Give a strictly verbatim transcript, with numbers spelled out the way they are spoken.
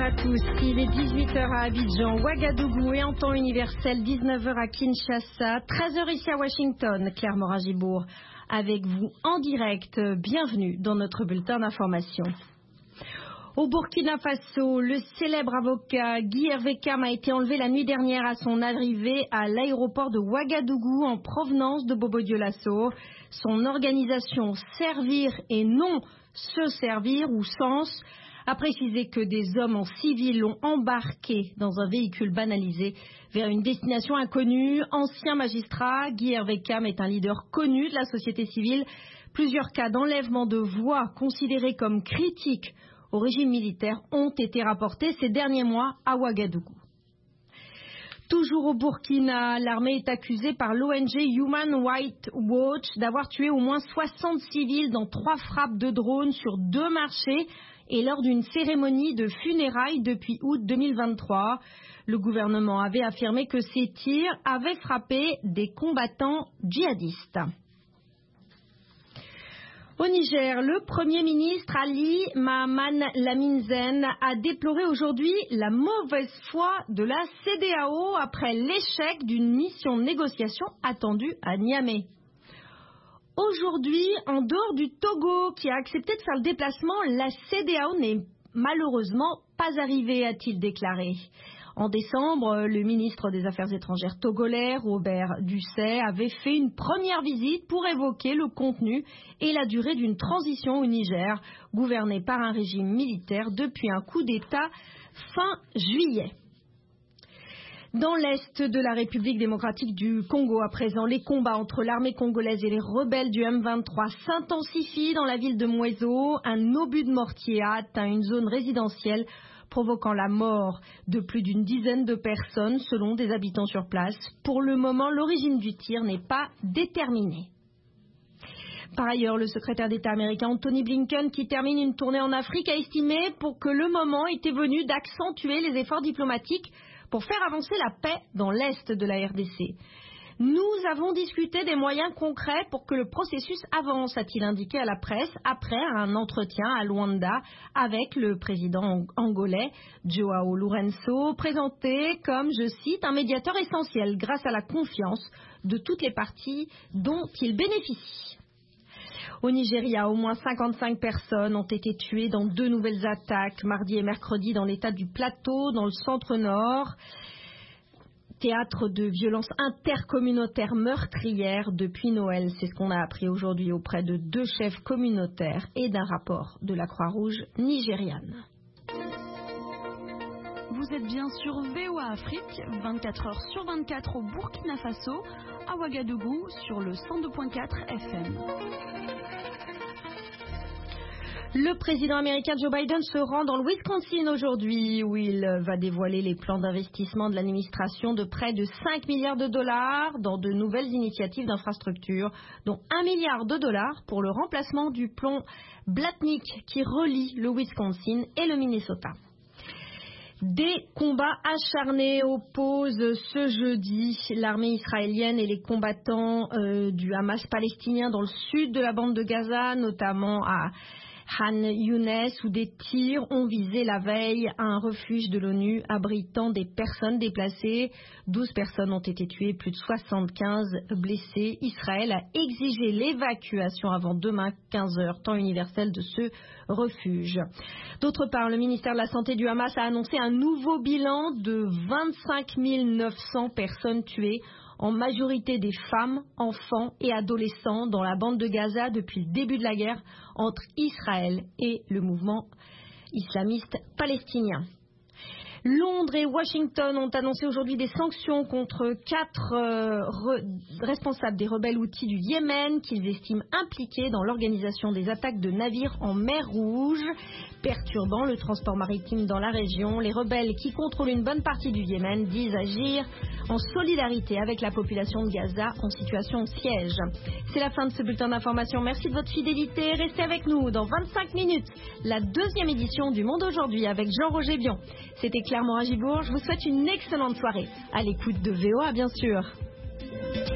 à tous. Il est dix-huit heures à Abidjan, Ouagadougou et en temps universel, dix-neuf heures à Kinshasa, treize heures ici à Washington. Claire Morin-Gibourg avec vous en direct. Bienvenue dans notre bulletin d'information. Au Burkina Faso, le célèbre avocat Guy Hervé Cam a été enlevé la nuit dernière à son arrivée à l'aéroport de Ouagadougou en provenance de Bobo-Dioulasso. Son organisation Servir et non se servir ou Sens a précisé que des hommes en civil l'ont embarqué dans un véhicule banalisé vers une destination inconnue. Ancien magistrat, Guy Hervé Cam est un leader connu de la société civile. Plusieurs cas d'enlèvement de voix considérés comme critiques au régime militaire ont été rapportés ces derniers mois à Ouagadougou. Toujours au Burkina, l'armée est accusée par l'O N G Human Rights Watch d'avoir tué au moins soixante civils dans trois frappes de drones sur deux marchés et lors d'une cérémonie de funérailles depuis août deux mille vingt-trois. Le gouvernement avait affirmé que ces tirs avaient frappé des combattants djihadistes. Au Niger, le Premier ministre Ali Mahaman Lamine Zen a déploré aujourd'hui la mauvaise foi de la C E D E A O après l'échec d'une mission de négociation attendue à Niamey. Aujourd'hui, en dehors du Togo qui a accepté de faire le déplacement, la C E D E A O n'est malheureusement pas arrivée, a-t-il déclaré. En décembre, le ministre des Affaires étrangères togolais, Robert Dussey, avait fait une première visite pour évoquer le contenu et la durée d'une transition au Niger, gouverné par un régime militaire depuis un coup d'État fin juillet. Dans l'est de la République démocratique du Congo, à présent, les combats entre l'armée congolaise et les rebelles du M vingt-trois s'intensifient dans la ville de Mweso. Un obus de mortier a atteint une zone résidentielle, provoquant la mort de plus d'une dizaine de personnes, selon des habitants sur place. Pour le moment, l'origine du tir n'est pas déterminée. Par ailleurs, le secrétaire d'État américain Anthony Blinken, qui termine une tournée en Afrique, a estimé pour que le moment était venu d'accentuer les efforts diplomatiques pour faire avancer la paix dans l'est de la R D C. Nous avons discuté des moyens concrets pour que le processus avance, a-t-il indiqué à la presse après un entretien à Luanda avec le président angolais Joao Lourenço, présenté comme, je cite, un médiateur essentiel grâce à la confiance de toutes les parties dont il bénéficie. Au Nigeria, au moins cinquante-cinq personnes ont été tuées dans deux nouvelles attaques, mardi et mercredi, dans l'état du Plateau, dans le centre-nord. Théâtre de violences intercommunautaires meurtrières depuis Noël. C'est ce qu'on a appris aujourd'hui auprès de deux chefs communautaires et d'un rapport de la Croix-Rouge nigériane. Vous êtes bien sur V O A Afrique, vingt-quatre heures sur vingt-quatre au Burkina Faso, à Ouagadougou sur le cent deux virgule quatre F M. Le président américain Joe Biden se rend dans le Wisconsin aujourd'hui, où il va dévoiler les plans d'investissement de l'administration de près de cinq milliards de dollars dans de nouvelles initiatives d'infrastructure, dont un milliard de dollars pour le remplacement du pont Blatnik qui relie le Wisconsin et le Minnesota. Des combats acharnés opposent ce jeudi l'armée israélienne et les combattants euh, du Hamas palestinien dans le sud de la bande de Gaza, notamment à Han Younes, où des tirs ont visé la veille un refuge de l'ONU abritant des personnes déplacées. douze personnes ont été tuées, plus de soixante-quinze blessés. Israël a exigé l'évacuation avant demain quinze heures, temps universel de ce refuge. D'autre part, le ministère de la Santé du Hamas a annoncé un nouveau bilan de vingt-cinq mille neuf cents personnes tuées, en majorité des femmes, enfants et adolescents dans la bande de Gaza depuis le début de la guerre entre Israël et le mouvement islamiste palestinien. Londres et Washington ont annoncé aujourd'hui des sanctions contre quatre euh, re- responsables des rebelles houthis du Yémen qu'ils estiment impliqués dans l'organisation des attaques de navires en mer Rouge, perturbant le transport maritime dans la région. Les rebelles qui contrôlent une bonne partie du Yémen disent agir en solidarité avec la population de Gaza en situation de siège. C'est la fin de ce bulletin d'information. Merci de votre fidélité. Restez avec nous dans vingt-cinq minutes. La deuxième édition du Monde aujourd'hui avec Jean-Roger Bion. C'était Claire Morin-Gibourg. Je vous souhaite une excellente soirée. À l'écoute de V O A, bien sûr.